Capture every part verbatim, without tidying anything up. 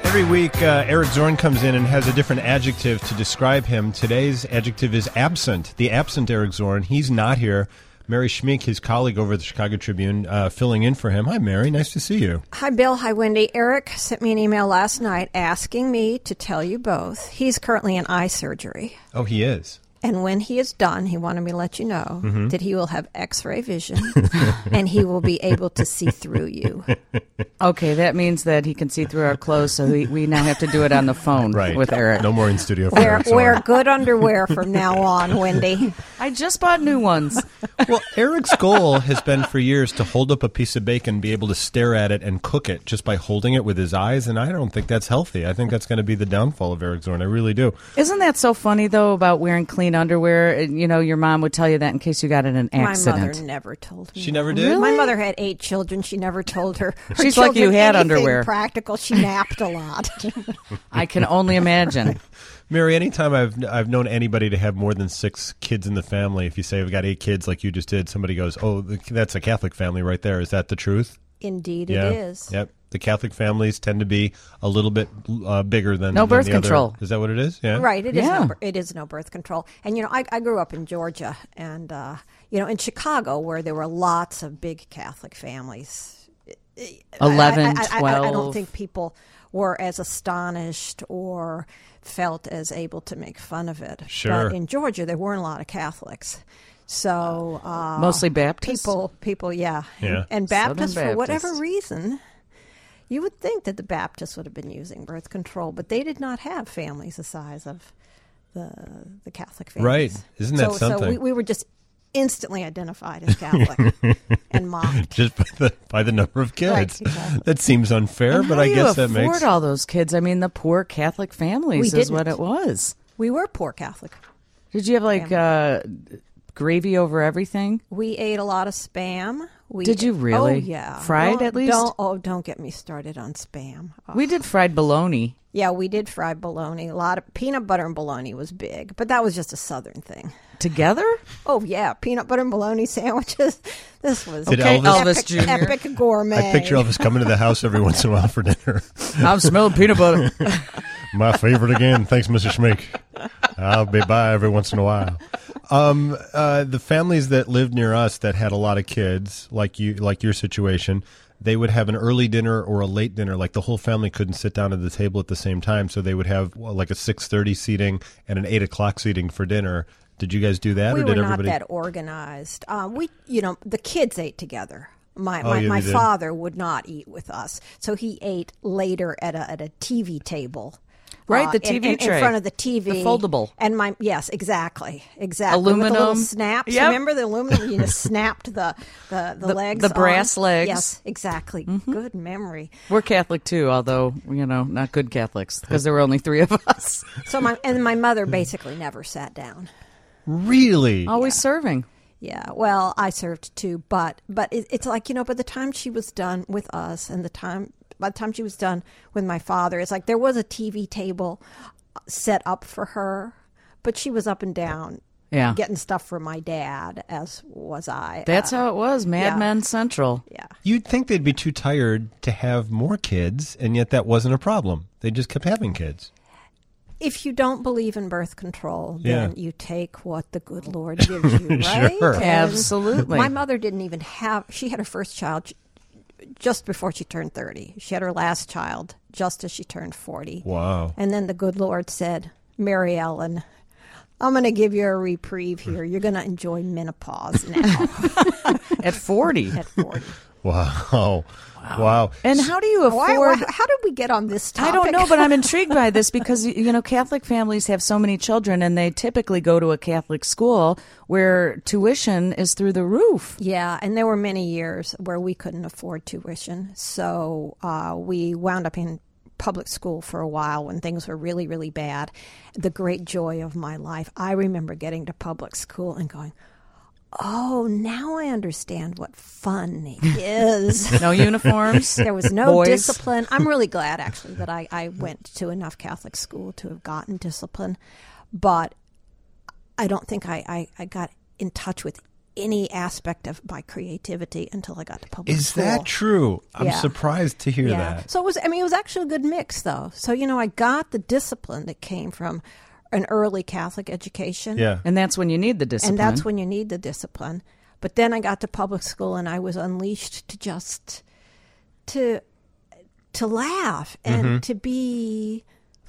Every week, uh, Eric Zorn comes in and has a different adjective to describe him. Today's adjective is absent. The absent Eric Zorn. He's not here. Mary Schmeek, his colleague over at the Chicago Tribune, uh, filling in for him. Hi, Mary. Nice to see you. Hi, Bill. Hi, Wendy. Eric sent me an email last night asking me to tell you both. He's currently in eye surgery. Oh, he is. And when he is done, he wanted me to let you know Mm-hmm. that he will have X-ray vision and he will be able to see through you. Okay, that means that he can see through our clothes, so we, we now have to do it on the phone Right. with Eric. No more in studio for Wear, Eric Zorn. wear good underwear from now on, Wendy. I just bought new ones. Well, Eric's goal has been for years to hold up a piece of bacon, be able to stare at it and cook it just by holding it with his eyes, and I don't think that's healthy. I think that's going to be the downfall of Eric Zorn. I really do. Isn't that so funny, though, about wearing clean underwear? You know, your mom would tell you that in case you got in an accident. My mother never told me. She never that. did? My mother had eight children. She never told her. her She's like you children had anything underwear. Practical. She napped a lot. I can only imagine. Mary, anytime I've I've known anybody to have more than six kids in the family, if you say I've got eight kids like you just did, somebody goes, oh, that's a Catholic family right there. Is that the truth? Indeed, Yeah. it is. Yep. The Catholic families tend to be a little bit uh, bigger than No than birth the other- control. Is that what it is? Yeah. Right. It is. Yeah. No, bir- it is no birth control. And you know, I, I grew up in Georgia, and uh, you know, in Chicago, where there were lots of big Catholic families. eleven, I, I, I, twelve. I, I don't think people were as astonished or felt as able to make fun of it. Sure. But in Georgia, there weren't a lot of Catholics. So uh, Mostly Baptists? people, people, yeah, Yeah. and Southern Baptists for whatever Baptists. reason. You would think that the Baptists would have been using birth control, but they did not have families the size of the the Catholic families. Right. Isn't that so, something? So we, we were just instantly identified as Catholic and mocked. Just by the, by the number of kids. Right, exactly. That seems unfair, And but how I do guess you that afford makes... all those kids? I mean, the poor Catholic families We is what didn't. it was. We were poor Catholic. Did you have, like, uh, gravy over everything? We ate a lot of Spam. We Did you ate- really? Oh, yeah. Fried, Don't- at least? Don't, oh, don't get me started on Spam. Oh. We did fried bologna. Yeah, we did fried bologna. A lot of peanut butter and bologna was big, but that was just a Southern thing. Together? Oh, yeah, peanut butter and bologna sandwiches. This was Did Okay, Elvis- Elvis epic, Junior epic gourmet. I picture Elvis coming to the house every once in a while for dinner. I'm smelling peanut butter. My favorite again. Thanks, Mister Schmeek. I'll be by every once in a while. Um, uh, the families that lived near us that had a lot of kids, like you, like your situation, they would have an early dinner or a late dinner. Like the whole family couldn't sit down at the table at the same time, so they would have well, like a six thirty seating and an eight o'clock seating for dinner. Did you guys do that, We or were did not everybody? that organized. Um, we, you know, the kids ate together. My Oh, my, yeah, my they did? father would not eat with us, so he ate later at a at a T V table. Right, Uh, the T V in, in, tray. in front of the T V, The foldable. and my yes, exactly, exactly. With the little Aluminum. snaps. Yep. Remember the aluminum? You just snapped the the, the, The- legs, the brass on? legs. Yes, exactly. Good memory. We're Catholic, too, although, you know, not good Catholics, because there were only three of us. So my and my mother basically never sat down. Really? Always serving. Yeah, well, I served too, but but it, it's like, you know, by the time she was done with us, and the time by the time she was done with my father, it's like there was a T V table set up for her, but she was up and down Yeah. getting stuff for my dad, as was I. That's Uh, how it was. Mad yeah. Men Central. yeah. You'd think they'd be too tired to have more kids, and yet that wasn't a problem. They just kept having kids. If you don't believe in birth control, Yeah. then you take what the good Lord gives you, right? Sure. And Absolutely. My mother didn't even have, she had her first child just before she turned thirty. She had her last child just as she turned forty. Wow. And then the good Lord said, Mary Ellen, I'm going to give you a reprieve here. You're going to enjoy menopause now At forty. at forty. Wow. Wow. And how do you Why, afford... why, how did we get on this topic? I don't know, but I'm intrigued by this because, you know, Catholic families have so many children and they typically go to a Catholic school where tuition is through the roof. Yeah, and there were many years where we couldn't afford tuition. So uh, we wound up in public school for a while when things were really, really bad. The great joy of my life. I remember getting to public school and going, oh, now I understand what fun is. No uniforms. There was no Boys. discipline. I'm really glad, actually, that I, I went to enough Catholic school to have gotten discipline. But I don't think I, I, I got in touch with any aspect of my creativity until I got to public Is school. that true? I'm Yeah. surprised to hear Yeah. that. So it was, I mean, it was actually a good mix, though. So, you know, I got the discipline that came from an early Catholic education. Yeah. And that's when you need the discipline. And that's when you need the discipline. But then I got to public school and I was unleashed to just, to, to laugh and Mm-hmm. to be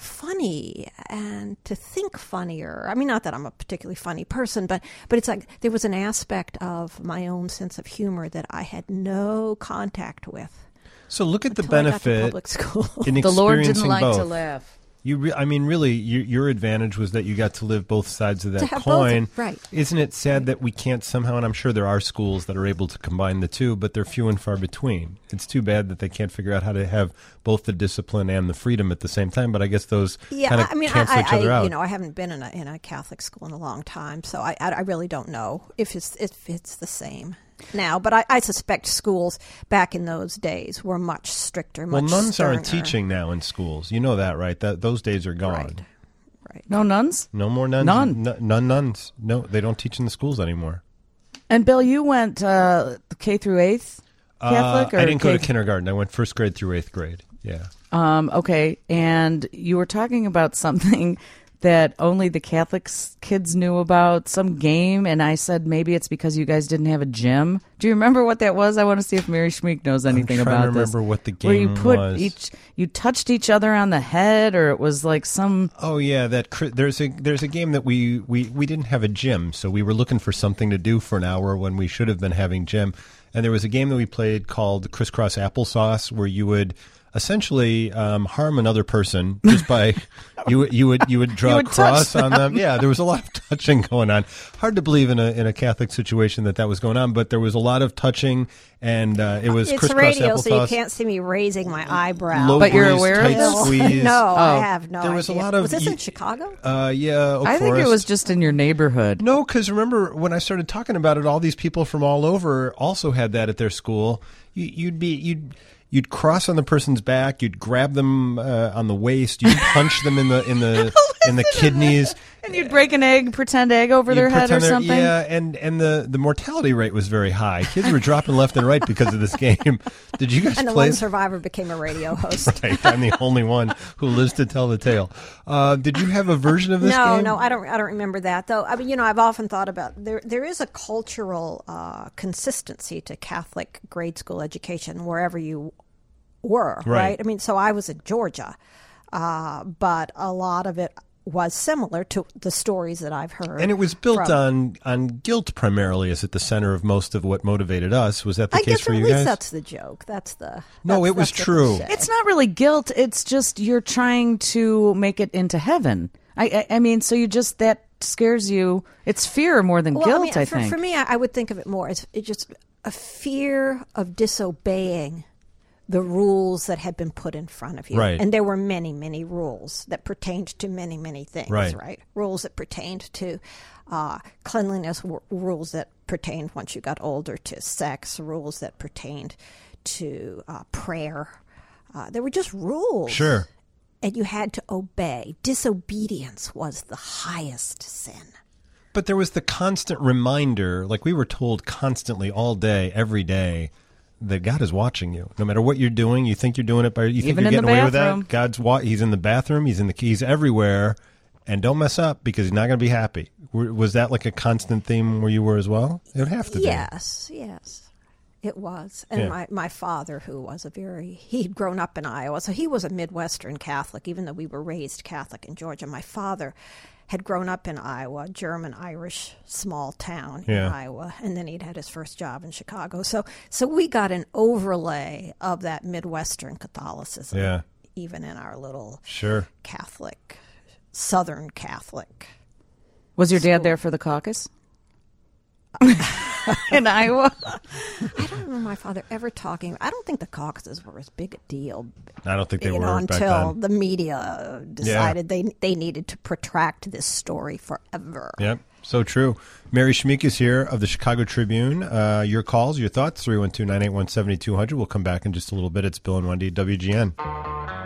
funny and to think funnier. I mean, not that I'm a particularly funny person, but but it's like there was an aspect of my own sense of humor that I had no contact with. So look at the until I got to benefit public school. in the Lord didn't experiencing like both. to laugh. You, re- I mean, really, your, your advantage was that you got to live both sides of that To have both, coin. right. Isn't it sad that we can't somehow, and I'm sure there are schools that are able to combine the two, but they're few and far between. It's too bad that they can't figure out how to have both the discipline and the freedom at the same time, but I guess those Yeah, kind of I mean, cancel I, each other I, out. you know, I haven't been in a in a Catholic school in a long time, so I, I, I really don't know if it's if it's the same now. But I, I suspect schools back in those days were much stricter. well, Much nuns aren't sterner. teaching now in schools. You know that, right? That Those days are gone. Right, right. No nuns? No more nuns. None. N- none nuns. No, they don't teach in the schools anymore. And Bill, you went uh, K through eighth Catholic? Uh, or I didn't go K- to kindergarten. I went first grade through eighth grade. Yeah. Um, okay, and you were talking about something that only the Catholic s- kids knew about, some game, and I said maybe it's because you guys didn't have a gym. Do you remember what that was? I want to see if Mary Schmeek knows anything I'm trying about to this. remember what the Where you game put was. each, you touched each other on the head, or it was like some. Oh yeah, that cri- there's a there's a game that we, we we didn't have a gym, so we were looking for something to do for an hour when we should have been having gym. And there was a game that we played called Crisscross Applesauce, where you would essentially um, harm another person just by you would- you would you would draw You would a cross touch on them. Yeah, there was a lot of touching going on. Hard to believe in a in a Catholic situation that that was going on, but there was a lot of touching, and uh, it was It's crisscross radio, applesauce. so you can't see me raising my eyebrow. Low But you're breeze, aware of tight this? squeeze. No, I Oh. have no There was a idea. lot of Was this y- in Chicago? Uh, yeah, Oak I think it Forest. was just in your neighborhood. No, because remember when I started talking about it, all these people from all over also had that at their school. You, you'd be you'd you'd cross on the person's back, you'd grab them uh, on the waist, you'd punch them in the in the in the kidneys. And you'd break an egg, pretend egg over You'd their head or pretend they're- something. Yeah, and and the, the mortality rate was very high. Kids were dropping left and right because of this game. Did you guys And the play? one survivor became a radio host. Right, I'm the only one who lives to tell the tale. Uh, did you have a version of this no, game? no, I don't. I don't remember that though. I mean, you know, I've often thought about there. There is a cultural uh, consistency to Catholic grade school education wherever you were, Right. right? I mean, so I was in Georgia, uh, but a lot of it was similar to the stories that I've heard. And it was built from- on on guilt primarily. Is at the center of most of what motivated us. Was that the I case guess for at you least guys? that's the joke. That's the No, that's- it was that's the true. cliche. It's not really guilt. It's just you're trying to make it into heaven. I, I, I mean, so you just that scares you. It's fear more than Well, guilt. I, mean, I for, think. for me, I, I would think of it more as it just a fear of disobeying the rules that had been put in front of you. Right. And there were many, many rules that pertained to many, many things, Right. right? Rules that pertained to uh, cleanliness, w- rules that pertained once you got older to sex, rules that pertained to uh, prayer. Uh, there were just rules. Sure. And you had to obey. Disobedience was the highest sin. But there was the constant reminder, like we were told constantly all day, every day, that God is watching you. No matter what you're doing, you think you're doing it by you think Even you're in the getting away with bathroom. that. God's wa- he's in the bathroom, he's in the he's everywhere, and don't mess up because he's not going to be happy. Were- Was that like a constant theme where you were as well? It would have to be. Yes, yes, it was. And Yeah. my, my father, who was a very, he'd grown up in Iowa, so he was a Midwestern Catholic, even though we were raised Catholic in Georgia. My father had grown up in Iowa, German Irish small town in Yeah. Iowa, and then he'd had his first job in Chicago. So, so we got an overlay of that Midwestern Catholicism, Yeah. even in our little Sure. Catholic, Southern Catholic. Was your dad School. there for the caucus in Iowa? I don't remember my father ever talking. I don't think the caucuses were as big a deal. I don't think they you were know, back until then. the media decided they they needed to protract this story forever. Yep, so true. Mary Schmeek is here of the Chicago Tribune. Uh, your calls, your thoughts, three one two, nine eight one, seven two zero zero. We'll come back in just a little bit. It's Bill and Wendy, W G N.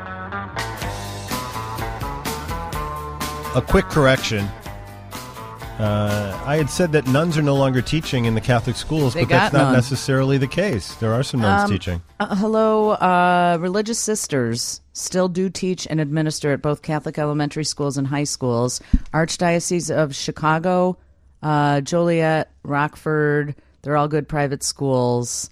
A quick correction. Uh, I had said that nuns are no longer teaching in the Catholic schools, They but that's got not none. necessarily the case. There are some nuns teaching. Uh, hello, uh, religious sisters still do teach and administer at both Catholic elementary schools and high schools. Archdiocese of Chicago, uh, Joliet, Rockford, they're all good private schools.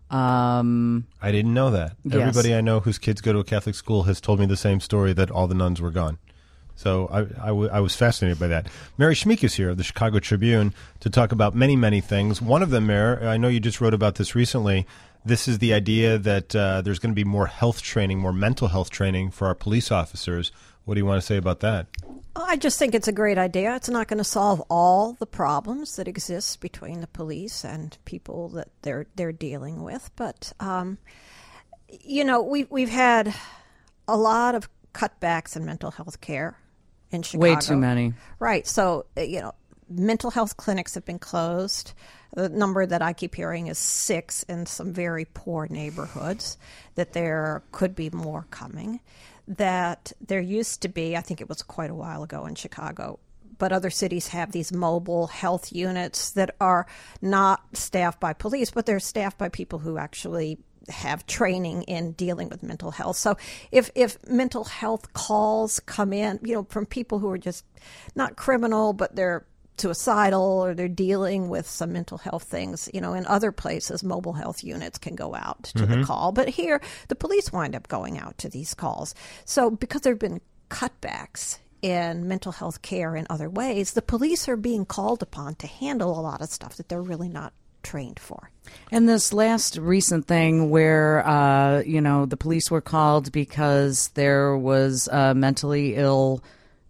Um, I didn't know that. Yes. Everybody I know whose kids go to a Catholic school has told me the same story, that all the nuns were gone. So I, I, w- I was fascinated by that. Mary Schmeek is here of the Chicago Tribune to talk about many, many things. One of them, Mary, I know you just wrote about this recently. This is the idea that uh, there's going to be more health training, more mental health training for our police officers. What do you want to say about that? I just think it's a great idea. It's not going to solve all the problems that exist between the police and people that they're they're dealing with, but um, you know, we we've had a lot of cutbacks in mental health care in Chicago. way too many. Right. So, uh, you know, mental health clinics have been closed. The number that I keep hearing is six in some very poor neighborhoods, that there could be more coming. That there used to be, I think it was quite a while ago in Chicago, but other cities have these mobile health units that are not staffed by police, but they're staffed by people who actually have training in dealing with mental health. So if if mental health calls come in, you know, from people who are just not criminal, but they're suicidal or they're dealing with some mental health things, you know, in other places, mobile health units can go out to Mm-hmm. the call. But here, the police wind up going out to these calls. So because there have been cutbacks in mental health care in other ways, the police are being called upon to handle a lot of stuff that they're really not trained for. And this last recent thing where, uh, you know, the police were called because there was a mentally ill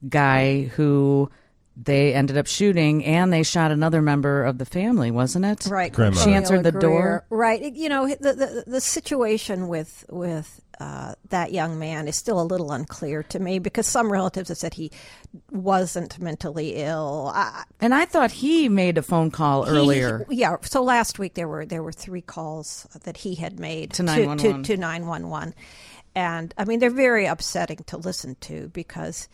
guy who they ended up shooting, and they shot another member of the family, wasn't it? Right. Grandmother. She answered the Greer. door. Right. You know, the the, the situation with with uh, that young man is still a little unclear to me, because some relatives have said he wasn't mentally ill. I, And I thought he made a phone call he- earlier. yeah. So last week there were there were three calls that he had made To nine one one. to, to nine one one, and I mean they're very upsetting to listen to, because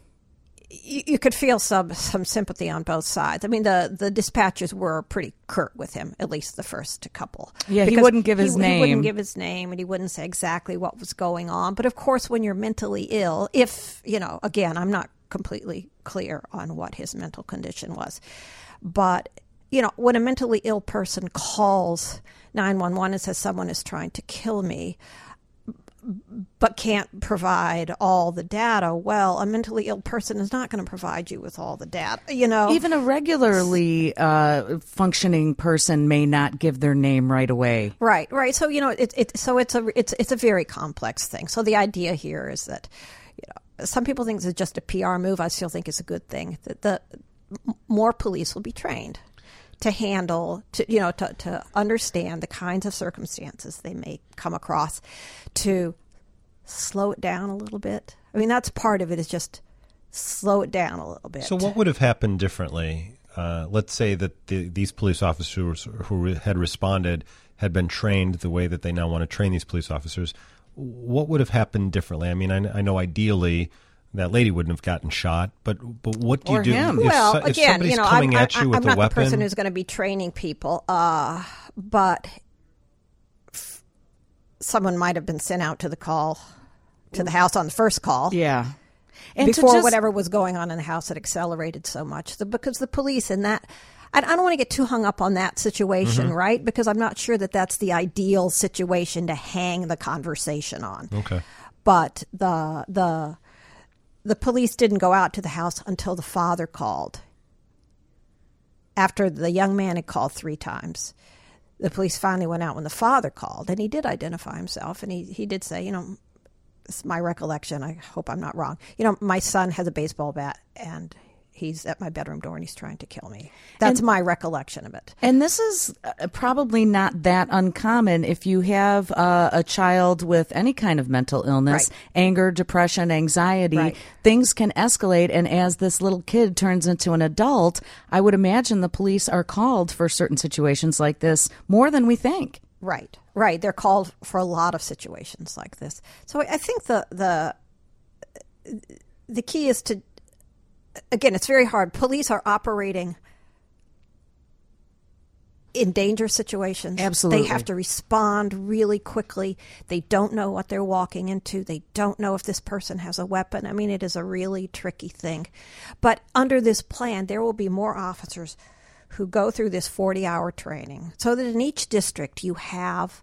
you, you could feel some some sympathy on both sides. I mean, the, the dispatchers were pretty curt with him, at least the first couple. Yeah, he Because wouldn't give his he, name. He wouldn't give his name, and he wouldn't say exactly what was going on. But of course, when you're mentally ill, if, you know, again, I'm not completely clear on what his mental condition was. But, you know, when a mentally ill person calls nine one one and says someone is trying to kill me, but can't provide all the data, well, a mentally ill person is not going to provide you with all the data, you know. Even a regularly uh, functioning person may not give their name right away. Right, right. So, you know, it, it so it's a it's it's a very complex thing. So the idea here is that, you know, some people think it's just a P R move. I still think it's a good thing that the more police will be trained to handle, to you know, to, to understand the kinds of circumstances they may come across, to slow it down a little bit. I mean, that's part of it, is just slow it down a little bit. So what would have happened differently? Uh, let's say that the, these police officers who had responded had been trained the way that they now want to train these police officers. What would have happened differently? I mean, I, I know ideally that lady wouldn't have gotten shot, but but what do Or you do him. if, well, so- if again, somebody's you know, coming I'm, at you I, with I'm a not weapon? the person who's going to be training people, uh, but f- someone might have been sent out to the call, to the house on the first call. Yeah. And to before just- whatever was going on in the house had accelerated so much. The, because the police in that, I, I don't want to get too hung up on that situation, Mm-hmm. right? Because I'm not sure that that's the ideal situation to hang the conversation on. Okay. But the the the police didn't go out to the house until the father called. After the young man had called three times, the police finally went out when the father called, and he did identify himself, and he, he did say, you know, it's my recollection, I hope I'm not wrong. You know, my son has a baseball bat, and he's at my bedroom door, and he's trying to kill me. That's And- my recollection of it. And this is uh, probably not that uncommon if you have uh, a child with any kind of mental illness, Right. anger, depression, anxiety. Right. Things can escalate. And as this little kid turns into an adult, I would imagine the police are called for certain situations like this more than we think. Right, right. They're called for a lot of situations like this. So I think the the the key is to again, it's very hard. Police are operating in danger situations. Absolutely. They have to respond really quickly. They don't know what they're walking into. They don't know if this person has a weapon. I mean, it is a really tricky thing. But under this plan, there will be more officers who go through this forty-hour training so that in each district you have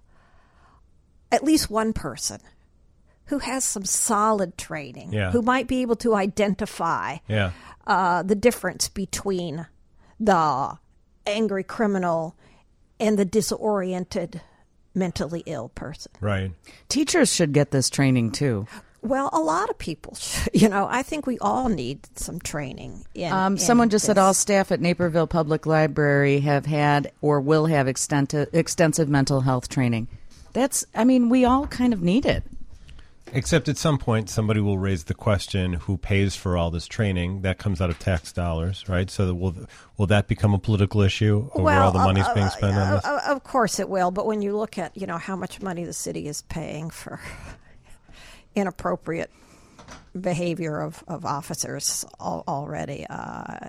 at least one person who has some solid training, yeah. who might be able to identify yeah. uh, the difference between the angry criminal and the disoriented, mentally ill person. Right. Teachers should get this training too. Well, a lot of people, should, you know, I think we all need some training. In, Um, in someone just this. said all staff at Naperville Public Library have had or will have extensive, extensive mental health training. That's, I mean, we all kind of need it. Except at some point, somebody will raise the question, who pays for all this training? That comes out of tax dollars, right? So that will will that become a political issue over well, all the money's uh, being spent uh, on this? uh, Of course it will, but when you look at, you know, how much money the city is paying for inappropriate behavior of, of officers al- already. Uh,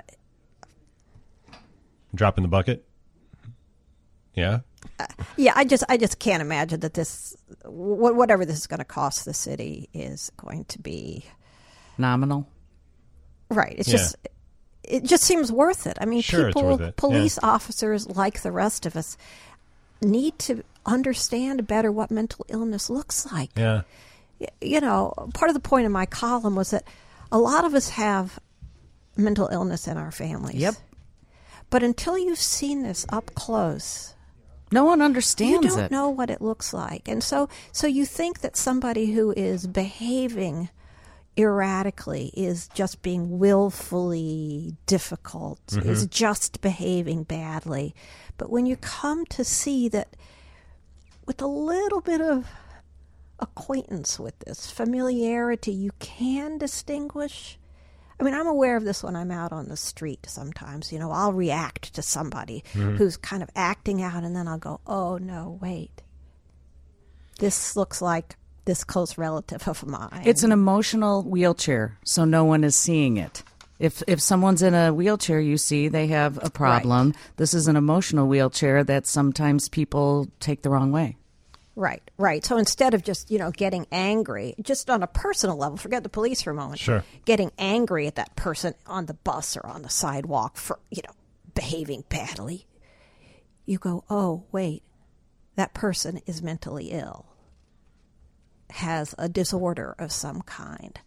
Drop in the bucket? Yeah? uh, yeah, I just I just can't imagine that this, wh- whatever this is going to cost the city, is going to be Nominal. right. It's Yeah. just it just seems worth it. I mean, Sure, it's people, worth it. police officers like the rest of us, need to understand better what mental illness looks like. Yeah. You know, part of the point of my column was that a lot of us have mental illness in our families. Yep. But until you've seen this up close, No one you understands don't it. know what it looks like. And so so you think that somebody who is behaving erratically is just being willfully difficult, Mm-hmm. is just behaving badly. But when you come to see that with a little bit of acquaintance with this, familiarity, you can distinguish. I mean, I'm aware of this when I'm out on the street sometimes. You know, I'll react to somebody Mm-hmm. who's kind of acting out, and then I'll go, oh, no, wait. This looks like this close relative of mine. It's an emotional wheelchair, so no one is seeing it. If if someone's in a wheelchair, you see they have a problem. Right. This is an emotional wheelchair that sometimes people take the wrong way. Right, right. So instead of just, you know, getting angry, just on a personal level, forget the police for a moment. Sure. Getting angry at that person on the bus or on the sidewalk for, you know, behaving badly, you go, oh, wait, that person is mentally ill, has a disorder of some kind.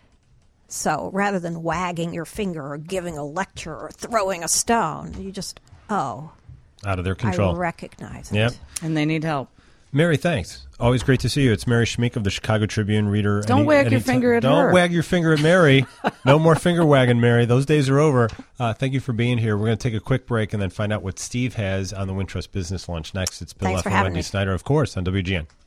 So rather than wagging your finger or giving a lecture or throwing a stone, you just, oh, Out of their I control. recognize it. Yep. And they need help. Mary, thanks. Always great to see you. It's Mary Schmeek of the Chicago Tribune, reader. Don't Any- wag your anytime- finger at Don't her. wag your finger at Mary. No more finger wagging, Mary. Those days are over. Uh, thank you for being here. We're going to take a quick break and then find out what Steve has on the Wintrust Business Lunch next. It's Bill Thanks F. for and having Wendy me. Snyder, of course, on W G N.